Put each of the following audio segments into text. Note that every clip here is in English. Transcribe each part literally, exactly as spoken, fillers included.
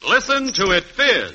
Listen to it fizz.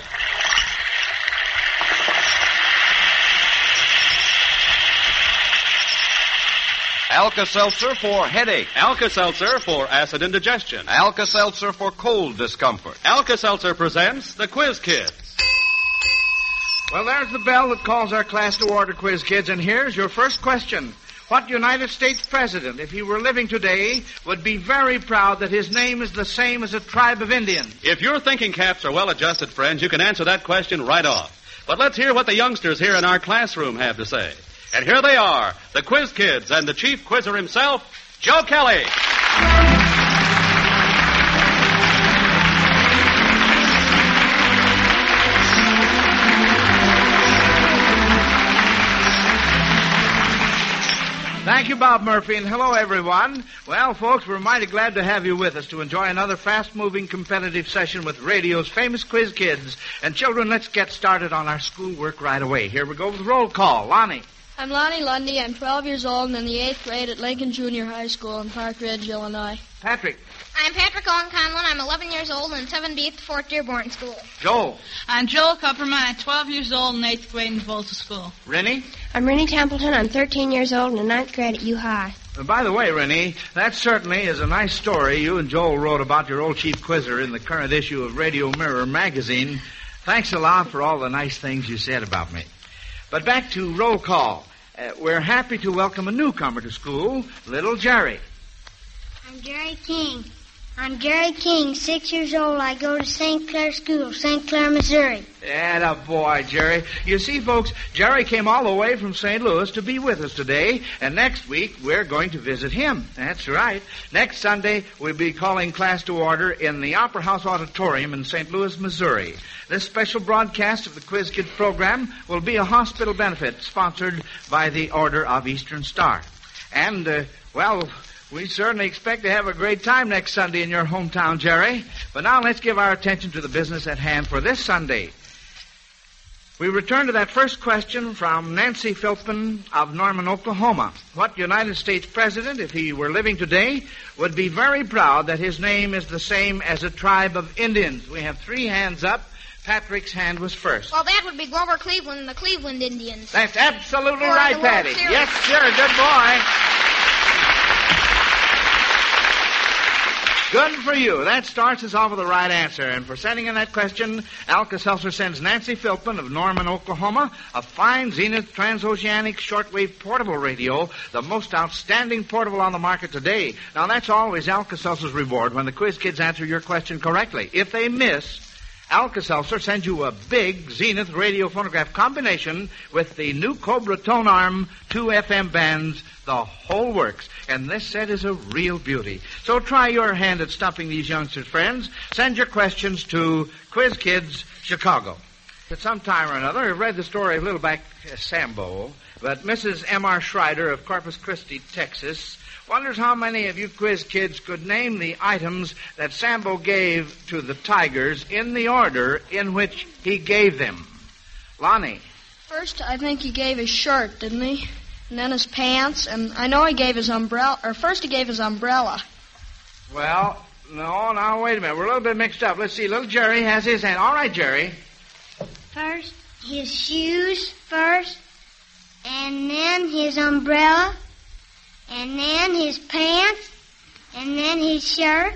Alka-Seltzer for headache. Alka-Seltzer for acid indigestion. Alka-Seltzer for cold discomfort. Alka-Seltzer presents the Quiz Kids. Well, there's the bell that calls our class to order, Quiz Kids, and here's your first question. What United States president, if he were living today, would be very proud that his name is the same as a tribe of Indians? If your thinking caps are well-adjusted, friends, you can answer that question right off. But let's hear what the youngsters here in our classroom have to say. And here they are, the Quiz Kids and the chief quizzer himself, Joe Kelly. Thank you, Bob Murphy, and hello, everyone. Well, folks, we're mighty glad to have you with us to enjoy another fast-moving competitive session with radio's famous Quiz Kids. And children, let's get started on our schoolwork right away. Here we go with roll call. Lonnie. I'm Lonnie Lundy. I'm twelve years old and in the eighth grade at Lincoln Junior High School in Park Ridge, Illinois. Patrick. I'm Patrick Owen Conlon. I'm eleven years old and seven B at the Fort Dearborn School. Joel. I'm Joel Kupperman. I'm twelve years old and eighth grade in Volta School. Rennie. I'm Rennie Templeton. I'm thirteen years old and in ninth grade at U High. Uh, by the way, Rennie, that certainly is a nice story you and Joel wrote about your old chief quizzer in the current issue of Radio Mirror magazine. Thanks a lot for all the nice things you said about me. But back to roll call. Uh, we're happy to welcome a newcomer to school, little Jerry. I'm Jerry King. I'm Jerry King, six years old. I go to Saint Clair School, Saint Clair, Missouri. Atta boy, Jerry. You see, folks, Jerry came all the way from Saint Louis to be with us today, and next week we're going to visit him. That's right. Next Sunday, we'll be calling class to order in the Opera House Auditorium in Saint Louis, Missouri. This special broadcast of the Quiz Kids program will be a hospital benefit sponsored by the Order of Eastern Star. And, uh, well... we certainly expect to have a great time next Sunday in your hometown, Jerry. But now let's give our attention to the business at hand for this Sunday. We return to that first question from Nancy Philpin of Norman, Oklahoma. What United States president, if he were living today, would be very proud that his name is the same as a tribe of Indians? We have three hands up. Patrick's hand was first. Well, that would be Grover Cleveland and the Cleveland Indians. That's absolutely Or right, the World Patty. Series. Yes, sir. Good boy. Good for you. That starts us off with the right answer. And for sending in that question, Alka-Seltzer sends Nancy Philpin of Norman, Oklahoma, a fine Zenith transoceanic shortwave portable radio, the most outstanding portable on the market today. Now, that's always Alka-Seltzer's reward when the Quiz Kids answer your question correctly. If they miss, Alka-Seltzer sends you a big Zenith radio phonograph combination with the new Cobra tone arm, two F M bands, the whole works. And this set is a real beauty. So try your hand at stumping these youngsters, friends. Send your questions to Quiz Kids, Chicago. At some time or another, I've read the story of Little Black uh, Sambo, but Missus M R Schreider of Corpus Christi, Texas, wonders how many of you Quiz Kids could name the items that Sambo gave to the Tigers in the order in which he gave them. Lonnie. First, I think he gave his shirt, didn't he? And then his pants, and I know he gave his umbrella, or first he gave his umbrella. Well, no, now, wait a minute. We're a little bit mixed up. Let's see. Little Jerry has his hand. All right, Jerry. First, his shoes first, and then his umbrella, and then his pants, and then his shirt.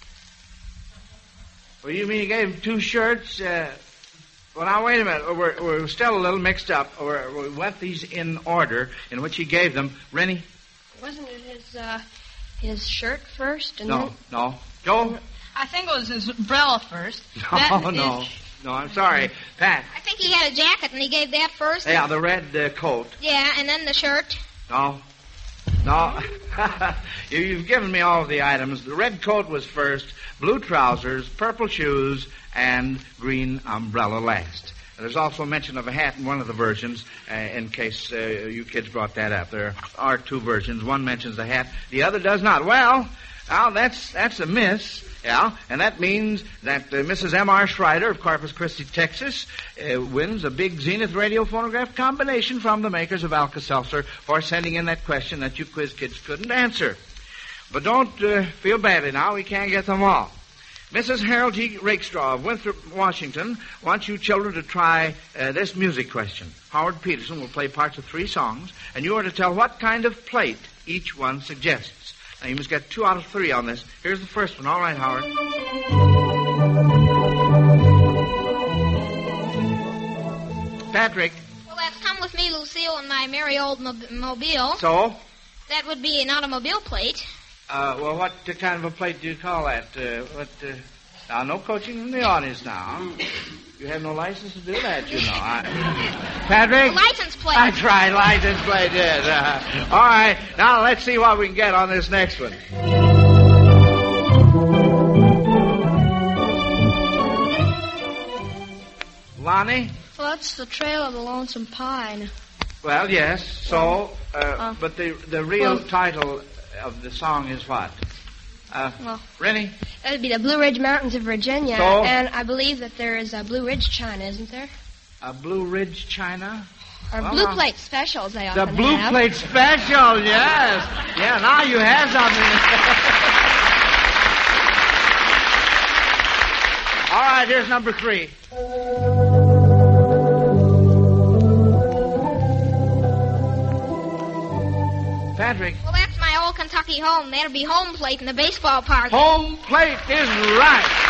Well, you mean you gave him two shirts? Uh, well, now, wait a minute. We're, we're still a little mixed up. We're, we went these in order in which he gave them. Rennie? Wasn't it his, uh, his shirt first? And No, then... no. Joel? I think it was his umbrella first. No, Then no. his- No, I'm sorry. Pat? I think he had a jacket and he gave that first. Yeah, the red uh, coat. Yeah, and then the shirt. No. No. you, you've given me all of the items. The red coat was first, blue trousers, purple shoes, and green umbrella last. There's also mention of a hat in one of the versions, uh, in case uh, you kids brought that up. There are two versions. One mentions the hat, the other does not. Well, now that's that's a miss, yeah, and that means that uh, Missus M R Schreider of Corpus Christi, Texas, uh, wins a big Zenith radio phonograph combination from the makers of Alka-Seltzer for sending in that question that you quiz kids couldn't answer. But don't uh, feel badly now. We can't get them all. Missus Harold G. Rakestraw of Winthrop, Washington, wants you children to try uh, this music question. Howard Peterson will play parts of three songs, and you are to tell what kind of plate each one suggests. Now, you must get two out of three on this. Here's the first one. All right, Howard. Patrick. Well, that's Come With Me, Lucille, and My Merry Old Mob- Mobile. So? That would be an automobile plate. Uh, well, what kind of a plate do you call that? Uh, what? Uh, now, no coaching from the audience now. You have no license to do that, you know. I, Patrick? A license plate. That's right, license plate, yes. Uh, all right, now let's see what we can get on this next one. Lonnie? Well, that's the Trail of the Lonesome Pine. Well, yes, so, uh, Uh, but the, the real well- title of the song is what? Uh, Well- Rennie? That would be the Blue Ridge Mountains of Virginia. So? And I believe that there is a Blue Ridge China, isn't there? Uh, Blue Ridge China? Or Well, Blue uh, Plate specials, they The often Blue have. Plate Special, yes. Yeah, now you have something. All right, here's number three. Patrick. Well, that's my old Kentucky home. That'll be home plate in the baseball park. Home plate is right.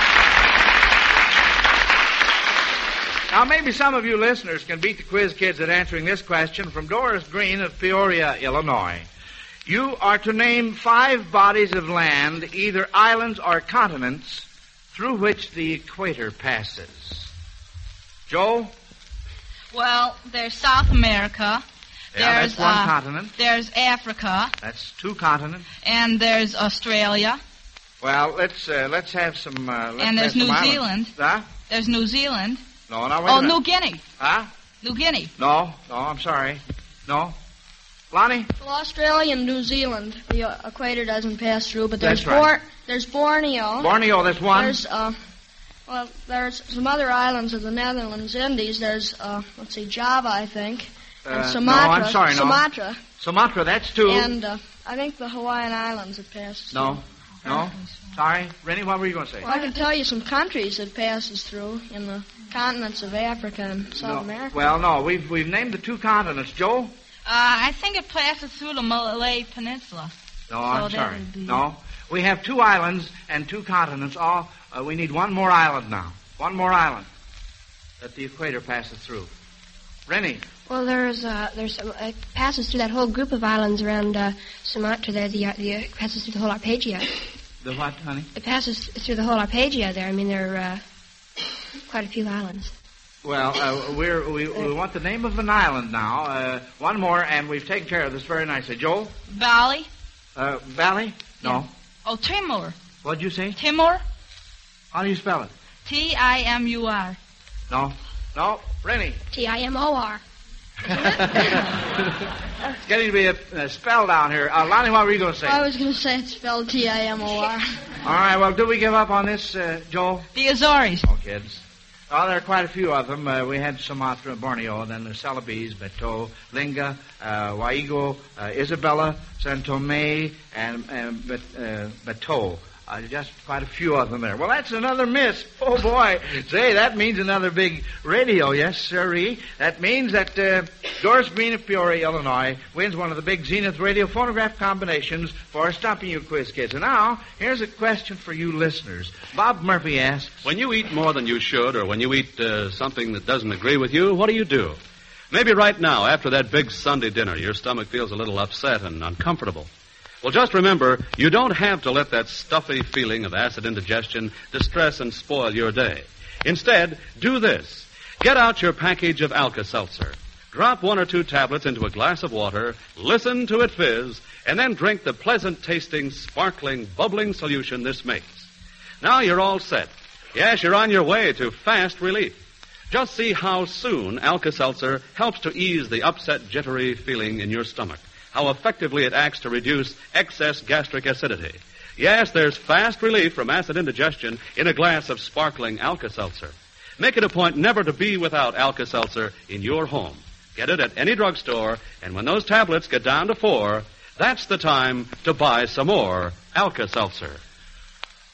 Now, maybe some of you listeners can beat the quiz kids at answering this question from Doris Green of Peoria, Illinois. You are to name five bodies of land, either islands or continents, through which the equator passes. Joe? Well, there's South America. Yeah, there's that's one uh, continent. There's Africa, That's two continents. and there's Australia, Well, let's uh, let's have some. Uh, let's and there's have some New islands. Zealand. Huh? There's New Zealand. No, no, wait Oh, a minute. New Guinea. Huh? New Guinea. No, no, I'm sorry. No. Lonnie? Well, Australia and New Zealand, the uh, equator doesn't pass through, but there's That's right. Bor- there's Borneo. Borneo, that's one. There's uh, well, there's some other islands of the Netherlands, Indies. There's uh, let's see, Java, I think, and Uh, no, Sumatra. I'm sorry, no. Sumatra, Sumatra, that's two. and uh, I think the Hawaiian Islands it passes. No. No. Sorry. Rennie, what were you going to say? Through. Well, I can tell you some countries it passes through in the continents of Africa and South no. America. Well, no, we've we've named the two continents. Joe? Uh, I think it passes through the Malay Peninsula. No, I'm that sorry. would be- No. We have two islands and two continents. All uh, we need one more island now. One more island that the equator passes through. Rennie? Well, there's uh, there's some, it passes through that whole group of islands around uh, Sumatra there. The, uh, the uh, it passes through the whole Arpegia. The what, honey? It passes through the whole Arpegia there. I mean, there are uh, quite a few islands. Well, uh, we're, we we want the name of an island now. Uh, one more, and we've taken care of this very nicely. Joel? Bali. Uh, Valley? No. Oh, Timor. What'd you say? Timor. How do you spell it? T I M U R. No. No. Rennie? T I M O R. It's getting to be a, a spell down here. Uh, Lonnie, what were you going to say? I was going to say it's spelled T I M O R. All right, well, do we give up on this, uh, Joel? The Azores. Oh, kids. Well, there are quite a few of them. Uh, we had Sumatra, Borneo, then the Celebes, Beto, Linga, uh, Waigo, uh, Isabella, San Tome, and, and Bet, uh, Beto. Uh, just quite a few of them there. Well, that's another miss. Oh, boy. Say, that means another big radio. Yes, sirree. That means that uh, Doris Green of Peoria, Illinois, wins one of the big Zenith radio phonograph combinations for stumping you quiz kids. And now, here's a question for you listeners. Bob Murphy asks, When you eat more than you should, or when you eat uh, something that doesn't agree with you, what do you do? Maybe right now, after that big Sunday dinner, your stomach feels a little upset and uncomfortable. Well, just remember, you don't have to let that stuffy feeling of acid indigestion distress and spoil your day. Instead, do this. Get out your package of Alka-Seltzer. Drop one or two tablets into a glass of water, listen to it fizz, and then drink the pleasant-tasting, sparkling, bubbling solution this makes. Now you're all set. Yes, you're on your way to fast relief. Just see how soon Alka-Seltzer helps to ease the upset, jittery feeling in your stomach. How effectively it acts to reduce excess gastric acidity. Yes, there's fast relief from acid indigestion in a glass of sparkling Alka-Seltzer. Make it a point never to be without Alka-Seltzer in your home. Get it at any drugstore, and when those tablets get down to four, that's the time to buy some more Alka-Seltzer.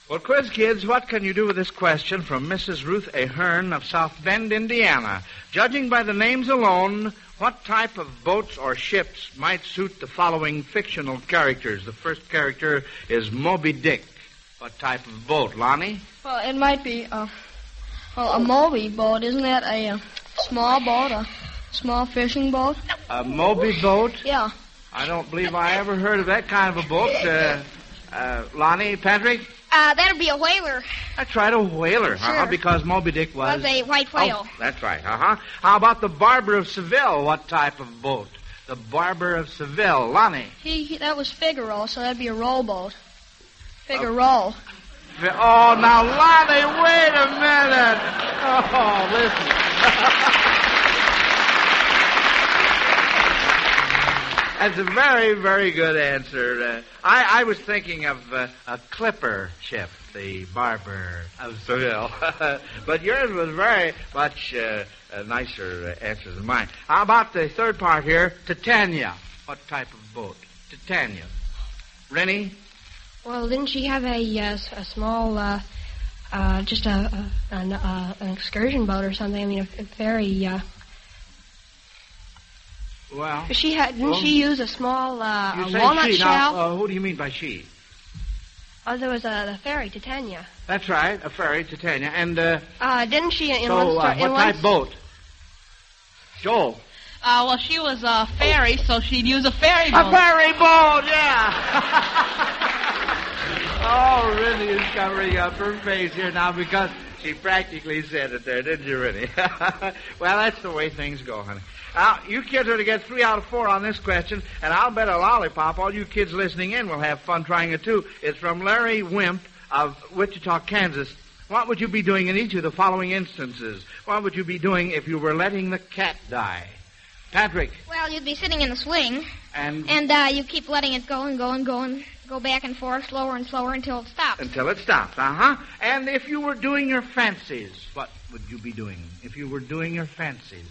Well, quiz kids, what can you do with this question from Missus Ruth Ahern of South Bend, Indiana? Judging by the names alone, what type of boats or ships might suit the following fictional characters? The first character is Moby Dick. What type of boat, Lonnie? Well, it might be uh, well, a Moby boat. Isn't that a, uh small boat, a small fishing boat? A Moby boat? Yeah. I don't believe I ever heard of that kind of a boat. Uh, uh, Lonnie, Patrick? Uh, that'd be a whaler. That's right, a whaler, Sure. uh-huh, because Moby Dick was... Was a white whale. Oh, that's right, uh-huh. How about the Barber of Seville? What type of boat? The Barber of Seville. Lonnie? He, he that was Figaro, so that'd be a rowboat. Figaro. Oh, now, Lonnie, wait a minute. Oh, listen. That's a very, very good answer. Uh, I, I was thinking of uh, a clipper ship, the Barber of Seville. But yours was very much uh, a nicer uh, answer than mine. How about the third part here, Titania? What type of boat? Titania. Rennie? Well, didn't she have a, uh, a small, uh, uh, just a, a an, uh, an excursion boat or something? I mean, a, a very. Uh, Well, she had. Didn't well, she use a small uh, you a say walnut she. shell? Now, uh, who do you mean by she? Oh, there was a the ferry, Titania. That's right, a ferry, Titania. And, uh, Uh, didn't she in so, one uh, story? what in type one, boat? Joel. Uh, well, she was a ferry, so she'd use a ferry boat. A ferry boat, yeah. Oh, Rennie is covering up her face here now because she practically said it there, didn't you, Rennie? Well, that's the way things go, honey. Now, you kids are to get three out of four on this question, and I'll bet a lollipop all you kids listening in will have fun trying it, too. It's from Larry Wimp of Wichita, Kansas. What would you be doing in each of the following instances? What would you be doing if you were letting the cat die? Patrick. Well, you'd be sitting in the swing, And... and uh, you keep letting it go and go and go and go back and forth, slower and slower until it stops. Until it stops, uh-huh. And if you were doing your fancies, what would you be doing if you were doing your fancies?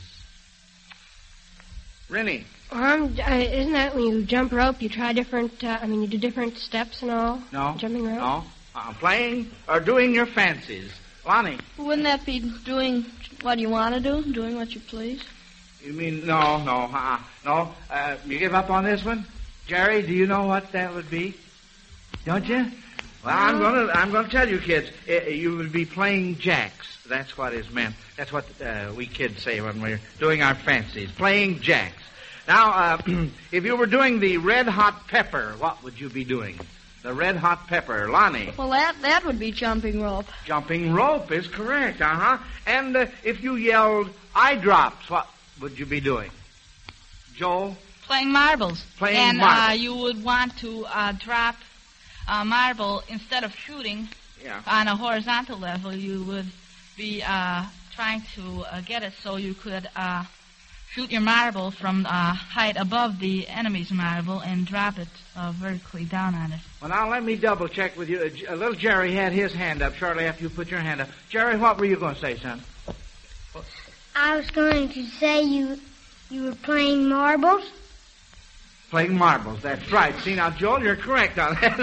Rennie. Um, uh, isn't that when you jump rope? You try different. Uh, I mean, you do different steps and all. No. Jumping rope. No. Uh, playing or doing your fancies. Lonnie. Wouldn't that be doing what you want to do, doing what you please? You mean, no, no, uh-uh. No, uh, you give up on this one? Jerry, do you know what that would be? Don't you? Well, I'm going to I'm gonna tell you, kids. Uh, you would be playing jacks. That's what is meant. That's what uh, we kids say when we're doing our fancies. Playing jacks. Now, uh, if you were doing the red hot pepper, what would you be doing? The red hot pepper. Lonnie. Well, that that would be jumping rope. Jumping rope is correct, uh-huh. And uh, if you yelled eye drops, what would you be doing? Joel? Playing marbles. Playing and, marbles. And uh, you would want to uh, drop a marble instead of shooting Yeah. on a horizontal level. You would be uh, trying to uh, get it so you could uh, shoot your marble from uh, height above the enemy's marble and drop it uh, vertically down on it. Well, now let me double check with you. Uh, J- uh, little Jerry had his hand up shortly after you put your hand up. Jerry, what were you going to say, son? I was going to say you you were playing marbles. Playing marbles, that's right. See, now, Joel, you're correct on that.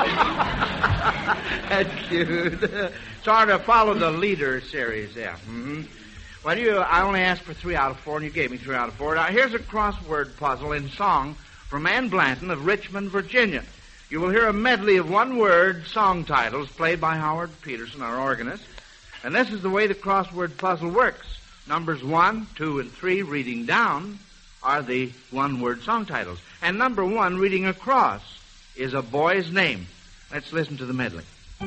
That's cute. Sort of follow the leader series, yeah. Mm-hmm. Well, you, I only asked for three out of four, and you gave me three out of four. Now, here's a crossword puzzle in song from Ann Blanton of Richmond, Virginia. You will hear a medley of one-word song titles played by Howard Peterson, our organist. And this is the way the crossword puzzle works. Numbers one, two, and three, reading down, are the one-word song titles. And number one, reading across, is a boy's name. Let's listen to the medley.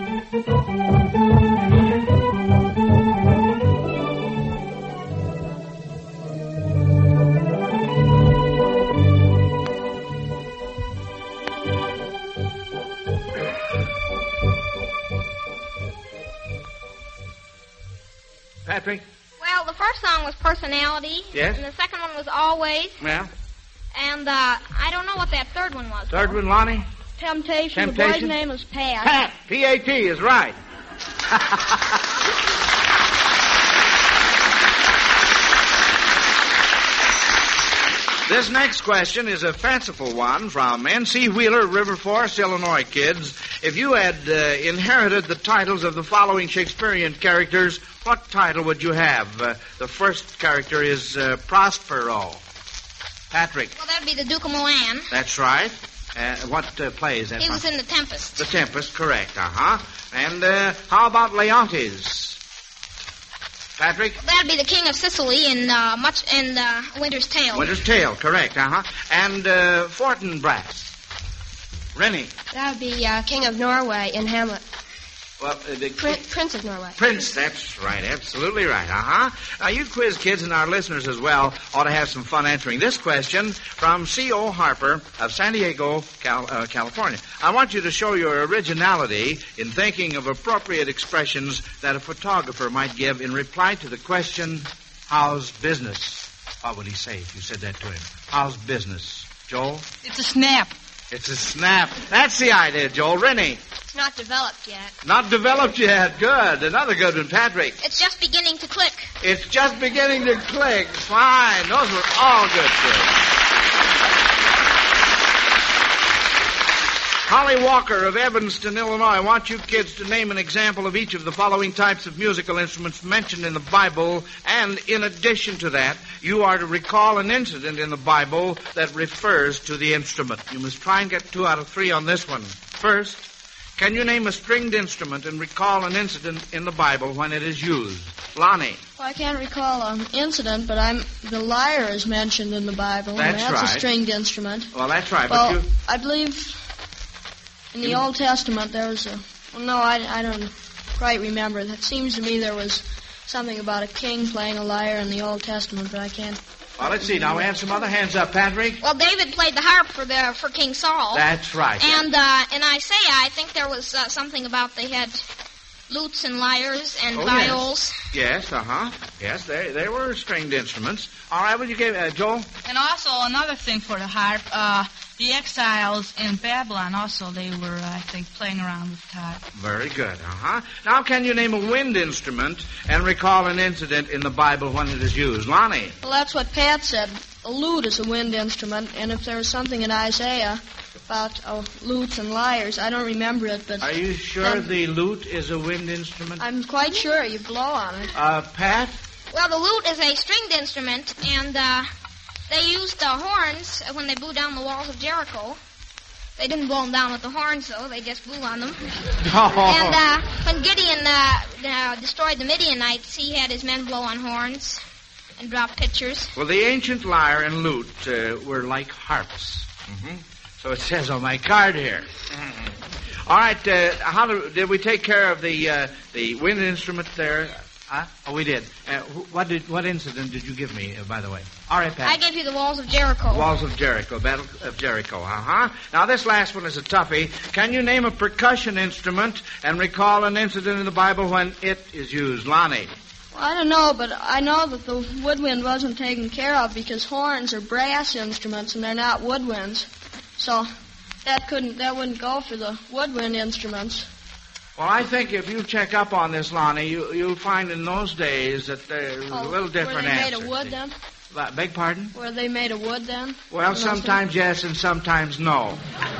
Patrick? Well, the first song was Personality. Yes. And the second one was Always. Yeah. And uh, I don't know what that third one was. Third one, Lonnie? Temptation. The Temptation? boy's name is Pat. Pat. P A T is right. This next question is a fanciful one from N C Wheeler, River Forest, Illinois, kids. if you had uh, inherited the titles of the following Shakespearean characters, what title would you have? Uh, the first character is uh, Prospero. Patrick. Well, that'd be the Duke of Milan. That's right. Uh, what uh, play is that? He from? was in The Tempest. The Tempest, correct. Uh-huh. And uh, how about Leontes? Patrick? That'd be the King of Sicily in uh, much in uh, Winter's Tale. Winter's Tale, correct. Uh-huh. And uh, Fortinbras. Rennie. That would be uh, King of Norway in Hamlet. Well, uh, the Prin- Prince of Norway. Prince, that's right. Absolutely right. Uh-huh. Now, you quiz kids and our listeners as well ought to have some fun answering this question from C O. Harper of San Diego, Cal- uh, California. I want you to show your originality in thinking of appropriate expressions that a photographer might give in reply to the question, how's business? What would he say if you said that to him? How's business? Joel? It's a snap. It's a snap. That's the idea, Joel. Rennie? It's not developed yet. Not developed yet. Good. Another good one, Patrick. It's just beginning to click. It's just beginning to click. Fine. Those were all good, kids. Holly Walker of Evanston, Illinois. I want you kids to name an example of each of the following types of musical instruments mentioned in the Bible. And in addition to that, you are to recall an incident in the Bible that refers to the instrument. You must try and get two out of three on this one. First, can you name a stringed instrument and recall an incident in the Bible when it is used? Lonnie. Well, I can't recall an incident, but I'm the lyre is mentioned in the Bible. That's and that's right. a stringed instrument. Well, that's right, Well, but you... I believe in the Old Testament there was a... Well, no, I, I don't quite remember. It seems to me there was something about a king playing a lyre in the Old Testament, but I can't... Well, let's see. Now, we have some other hands up. Patrick? Well, David played the harp for the for King Saul. That's right. And uh, in Isaiah, I think there was uh, something about they had lutes and lyres and Oh, viols. Yes, uh-huh. Yes, they they were stringed instruments. All right, what you give, uh, Joel? And also another thing for the harp, uh, the exiles in Babylon also, they were, uh, I think, playing around with the harp. Very good, uh-huh. Now, can you name a wind instrument and recall an incident in the Bible when it is used? Lonnie? Well, that's what Pat said. A lute is a wind instrument, and if there was something in Isaiah about uh, lutes and lyres, I don't remember it, but... Are you sure Um, the lute is a wind instrument? I'm quite sure you blow on it. Uh, Pat? Well, the lute is a stringed instrument, and uh, they used uh, horns when they blew down the walls of Jericho. They didn't blow them down with the horns, though. They just blew on them. Oh. And uh, when Gideon uh, uh, destroyed the Midianites, he had his men blow on horns and drop pitchers. Well, the ancient lyre and lute uh, were like harps. Mm-hmm. So it says on my card here. Mm-hmm. All right, uh, how do, did we take care of the uh, the wind instrument there? Huh? Oh, we did. Uh, wh- what did what incident did you give me, uh, by the way? All right, Pat. I gave you the walls of Jericho. Walls of Jericho, Battle of Jericho, uh-huh. Now, this last one is a toughie. Can you name a percussion instrument and recall an incident in the Bible when it is used? Lonnie? Well, I don't know, but I know that the woodwind wasn't taken care of because horns are brass instruments and they're not woodwinds. So that couldn't, that wouldn't go for the woodwind instruments. Well, I think if you check up on this, Lonnie, you, you'll find in those days that there was Oh, a little different were they answer. made of wood then? Uh, beg pardon? Were they made of wood then? Well, In those sometimes yes and sometimes no.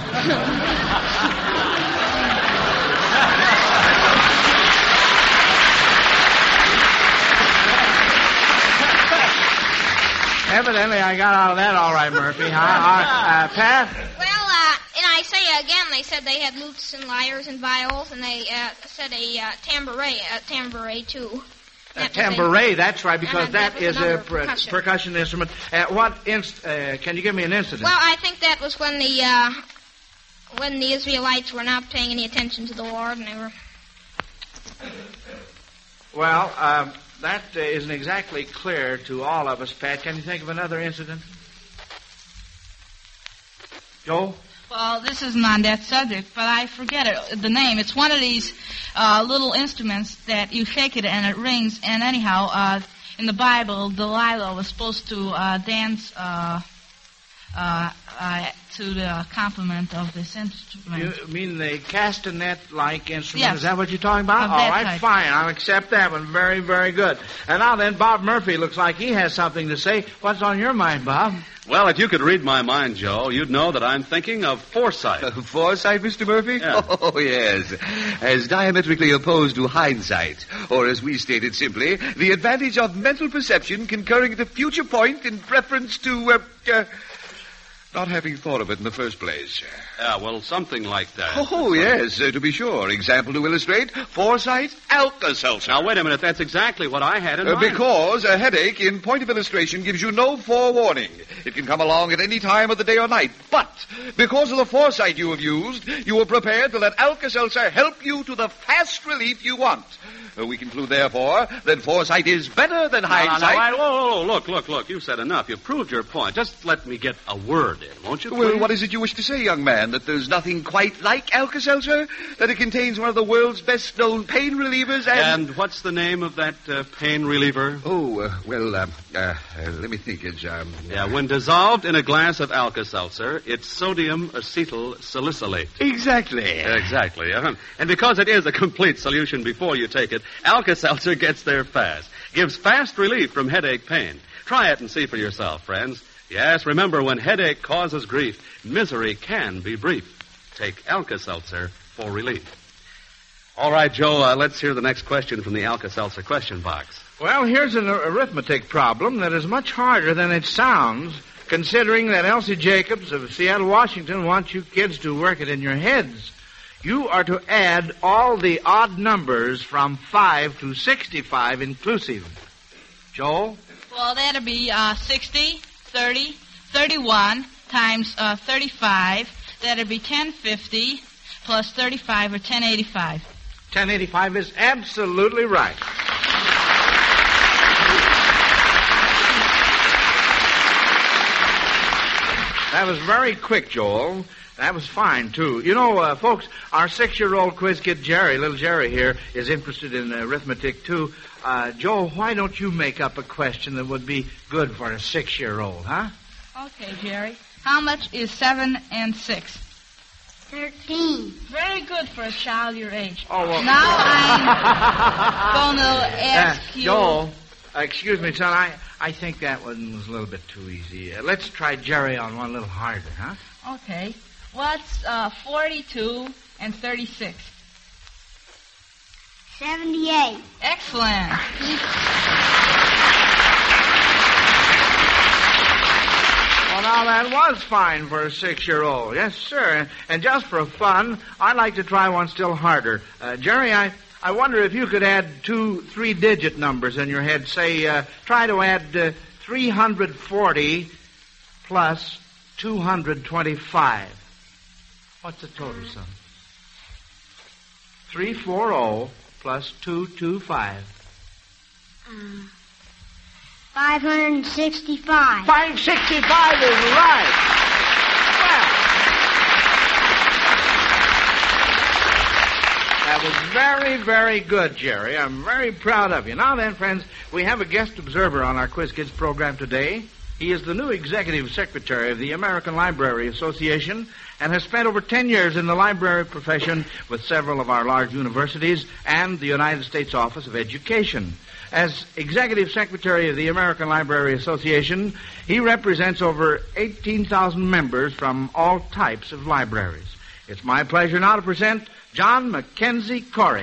Evidently, I got out of that all right, Murphy. Huh? Uh, Pat? Well, uh, in Isaiah, again, they said they had lutes and lyres and viols, and they uh, said a uh, tambourine, a tambourine, too. A That was a- tambourine, that's right, because Uh-huh, that that was is a another per- percussion. percussion instrument. Uh, what inst- uh, can you give me an incident? Well, I think that was when the uh, when the Israelites were not paying any attention to the Lord, and they were. Well, um, that uh, isn't exactly clear to all of us, Pat. Can you think of another incident? Joel? Well, this isn't on that subject, but I forget it, the name. It's one of these uh, little instruments that you shake it and it rings. And anyhow, uh, in the Bible, Delilah was supposed to uh, dance uh, uh, uh, to the complement of this instrument. You mean the castanet-like instrument? Yes. Is that what you're talking about? Of All that right, type. fine. I'll accept that one. Very, very good. And now then, Bob Murphy looks like he has something to say. What's on your mind, Bob? Well, if you could read my mind, Joe, you'd know that I'm thinking of foresight. Uh, foresight, Mister Murphy? Yeah. Oh, yes. As diametrically opposed to hindsight. Or as we stated simply, the advantage of mental perception concurring at a future point in preference to, uh, uh, not having thought of it in the first place. Yeah, well, something like that. Oh, yes, uh, to be sure. Example to illustrate, foresight, Alka-Seltzer. Now, wait a minute. That's exactly what I had in Uh, mind. because a headache, in point of illustration, gives you no forewarning. It can come along at any time of the day or night. But because of the foresight you have used, you are prepared to let Alka-Seltzer help you to the fast relief you want. Uh, we conclude, therefore, that foresight is better than Now, now, hindsight. now, whoa, whoa, whoa, look, look, look. You've said enough. You've proved your point. Just let me get a word in, won't you? Well, please? what is it you wish to say, young man? That there's nothing quite like Alka-Seltzer? That it contains one of the world's best-known pain relievers and... And what's the name of that uh, pain reliever? Oh, uh, well, um, uh, uh, let me think. It's, um... Yeah, when dissolved in a glass of Alka-Seltzer, it's sodium acetyl salicylate. Exactly. Exactly. Uh-huh. And because it is a complete solution before you take it, Alka-Seltzer gets there fast. Gives fast relief from headache pain. Try it and see for yourself, friends. Yes, remember, when headache causes grief, misery can be brief. Take Alka-Seltzer for relief. All right, Joe, uh, let's hear the next question from the Alka-Seltzer question box. Well, here's an arithmetic problem that is much harder than it sounds, considering that Elsie Jacobs of Seattle, Washington wants you kids to work it in your heads. You are to add all the odd numbers from five to sixty-five inclusive. Joel? Well, that'd be uh, sixty, thirty, thirty-one times uh, thirty-five. That'd be ten fifty plus thirty-five or ten eighty-five. ten eighty-five is absolutely right. That was very quick, Joel. That was fine, too. You know, uh, folks, our six-year-old quiz kid, Jerry, little Jerry here, is interested in arithmetic, too. Uh, Joel, why don't you make up a question that would be good for a six-year-old, huh? Okay, Jerry. How much is seven and six? Thirteen. Very good for a child your age. Oh, well. Now I'm going to ask Uh, you... Joel, uh, excuse me, son, I, I think that one was a little bit too easy. Uh, let's try Jerry on one a little harder, huh? Okay. What's uh, forty-two and thirty-six? Seventy-eight. Excellent. Well, now, that was fine for a six-year-old. Yes, sir. And just for fun, I'd like to try one still harder. Uh, Jerry, I, I wonder if you could add two three-digit numbers in your head. Say, uh, try to add uh, three hundred forty plus two hundred twenty-five. What's the total, son? three forty plus two twenty-five. Uh, five hundred sixty-five. five sixty-five is right. Well, that was very, very good, Jerry. I'm very proud of you. Now then, friends, we have a guest observer on our Quiz Kids program today. He is the new executive secretary of the American Library Association and has spent over ten years in the library profession with several of our large universities and the United States Office of Education. As executive secretary of the American Library Association, he represents over eighteen thousand members from all types of libraries. It's my pleasure now to present John Mackenzie Corey.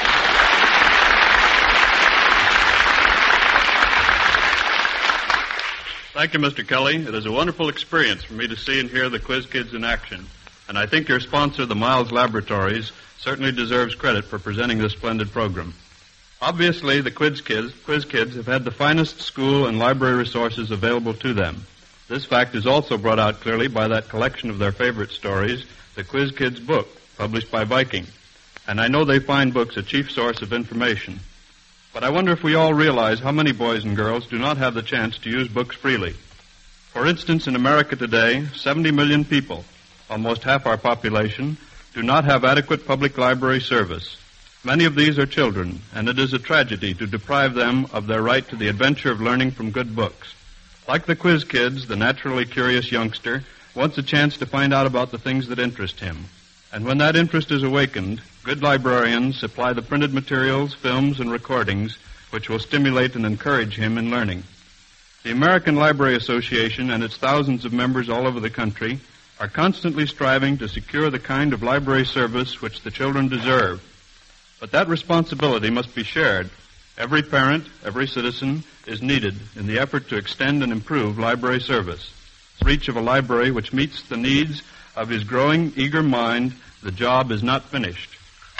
Thank you, Mister Kelly. It is a wonderful experience for me to see and hear the Quiz Kids in action. And I think your sponsor, the Miles Laboratories, certainly deserves credit for presenting this splendid program. Obviously, the Quiz Kids, Quiz Kids have had the finest school and library resources available to them. This fact is also brought out clearly by that collection of their favorite stories, the Quiz Kids book, published by Viking. And I know they find books a chief source of information. But I wonder if we all realize how many boys and girls do not have the chance to use books freely. For instance, in America today, seventy million people, almost half our population, do not have adequate public library service. Many of these are children, and it is a tragedy to deprive them of their right to the adventure of learning from good books. Like the Quiz Kids, the naturally curious youngster, wants a chance to find out about the things that interest him. And when that interest is awakened, good librarians supply the printed materials, films, and recordings which will stimulate and encourage him in learning. The American Library Association and its thousands of members all over the country are constantly striving to secure the kind of library service which the children deserve. But that responsibility must be shared. Every parent, every citizen is needed in the effort to extend and improve library service. For each of a library which meets the needs of his growing, eager mind, the job is not finished.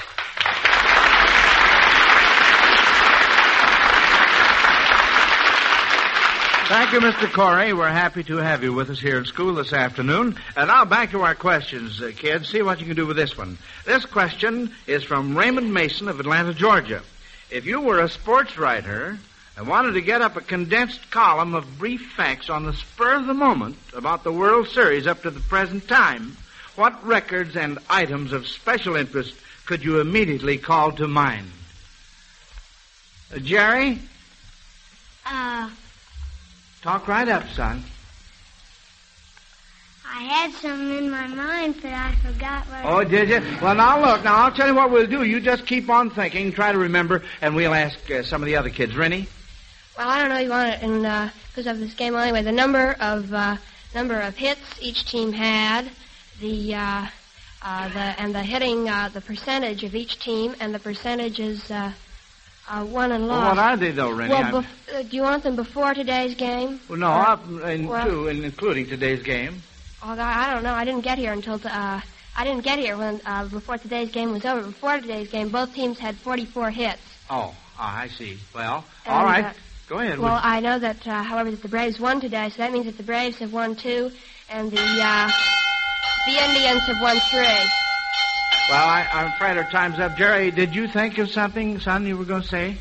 Thank you, Mister Corey. We're happy to have you with us here in school this afternoon. And now back to our questions, uh, kids. See what you can do with this one. This question is from Raymond Mason of Atlanta, Georgia. If you were a sports writer and wanted to get up a condensed column of brief facts on the spur of the moment about the World Series up to the present time, what records and items of special interest could you immediately call to mind? Uh, Jerry? Uh... Talk right up, son. I had some in my mind, but I forgot what... Oh, did you? Well, now, look. Now, I'll tell you what we'll do. You just keep on thinking, try to remember, and we'll ask uh, some of the other kids. Rennie? Well, I don't know. You want it in, uh, because of this game anyway. The number of, uh, number of hits each team had, the, uh, uh, the, and the hitting, uh, the percentage of each team, and the percentages, uh... Uh, won and lost. Well, what are they, though, Rennie? Well, bef- uh, do you want them before today's game? Well, no, or, up in, well, too, in, including today's game. Oh, I don't know. I didn't get here until t- uh, I didn't get here when uh, before today's game was over. Before today's game, both teams had forty-four hits. Oh, I see. Well, and, all right. Uh, Go ahead. Well, I know that, uh, however, that the Braves won today, so that means that the Braves have won two, and the uh, the Indians have won three. Well, I, I'm afraid our time's up. Jerry, did you think of something, son, you were going to say?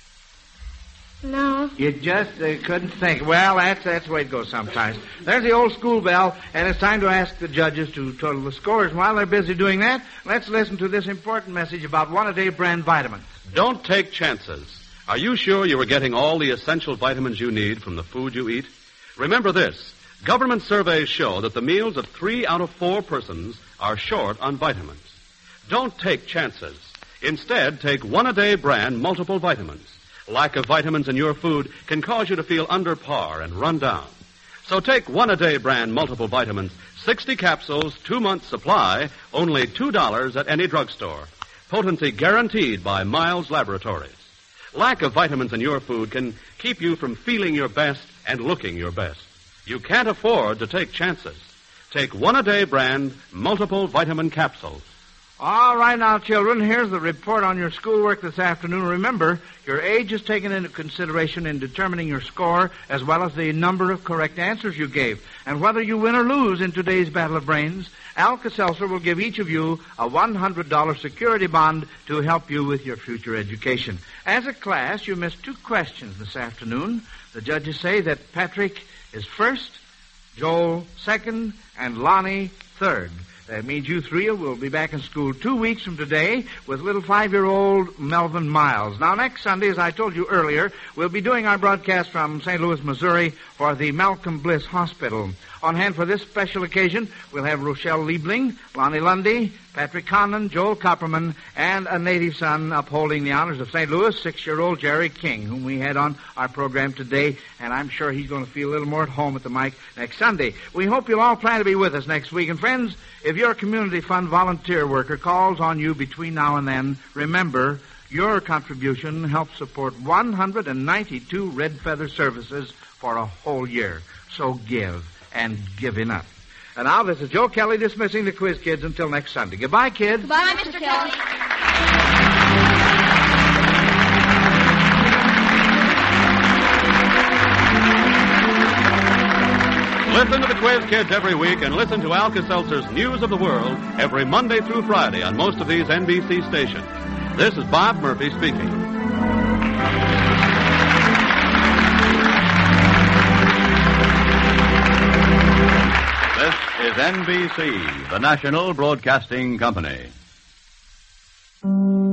No. You just uh, couldn't think. Well, that's that's the way it goes sometimes. There's the old school bell, and it's time to ask the judges to total the scores. And while they're busy doing that, let's listen to this important message about one-a-day brand vitamins. Don't take chances. Are you sure you are getting all the essential vitamins you need from the food you eat? Remember this. Government surveys show that the meals of three out of four persons are short on vitamins. Don't take chances. Instead, take one-a-day brand multiple vitamins. Lack of vitamins in your food can cause you to feel under par and run down. So take one-a-day brand multiple vitamins, sixty capsules, two months supply, only two dollars at any drugstore. Potency guaranteed by Miles Laboratories. Lack of vitamins in your food can keep you from feeling your best and looking your best. You can't afford to take chances. Take one-a-day brand multiple vitamin capsules. All right now, children, here's the report on your schoolwork this afternoon. Remember, your age is taken into consideration in determining your score, as well as the number of correct answers you gave. And whether you win or lose in today's Battle of Brains, Alka-Seltzer will give each of you a one hundred dollars security bond to help you with your future education. As a class, you missed two questions this afternoon. The judges say that Patrick is first, Joel second, and Lonnie third. That means you three will be back in school two weeks from today with little five-year-old Melvin Miles. Now, next Sunday, as I told you earlier, we'll be doing our broadcast from Saint Louis, Missouri for the Malcolm Bliss Hospital. On hand for this special occasion, we'll have Rochelle Liebling, Lonnie Lundy, Patrick Conlon, Joel Copperman, and a native son upholding the honors of Saint Louis, six-year-old Jerry King, whom we had on our program today, and I'm sure he's going to feel a little more at home at the mic next Sunday. We hope you'll all plan to be with us next week. And friends, if your community fund volunteer worker calls on you between now and then, remember, your contribution helps support one hundred ninety-two Red Feather services for a whole year. So give, and give enough. And now, this is Joe Kelly dismissing the Quiz Kids until next Sunday. Goodbye, kids. Goodbye, Mister Kelly. Listen to the Quiz Kids every week and listen to Alka-Seltzer's News of the World every Monday through Friday on most of these N B C stations. This is Bob Murphy speaking. This is N B C, the national broadcasting company.